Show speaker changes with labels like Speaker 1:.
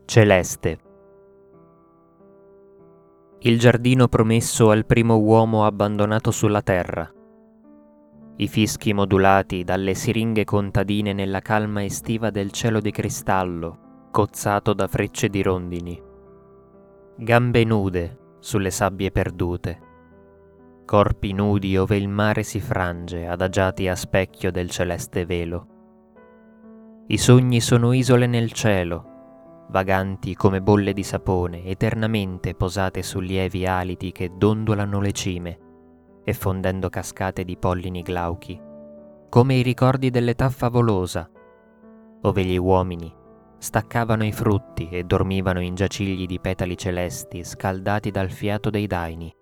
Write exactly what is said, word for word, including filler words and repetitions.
Speaker 1: Celeste. Il giardino promesso al primo uomo abbandonato sulla terra. I fischi modulati dalle siringhe contadine nella calma estiva del cielo di cristallo, cozzato da frecce di rondini. Gambe nude sulle sabbie perdute. Corpi nudi ove il mare si frange, adagiati a specchio del celeste velo. I sogni sono isole nel cielo, vaganti come bolle di sapone, eternamente posate su lievi aliti che dondolano le cime, effondendo cascate di pollini glauchi, come i ricordi dell'età favolosa, ove gli uomini staccavano i frutti e dormivano in giacigli di petali celesti scaldati dal fiato dei daini.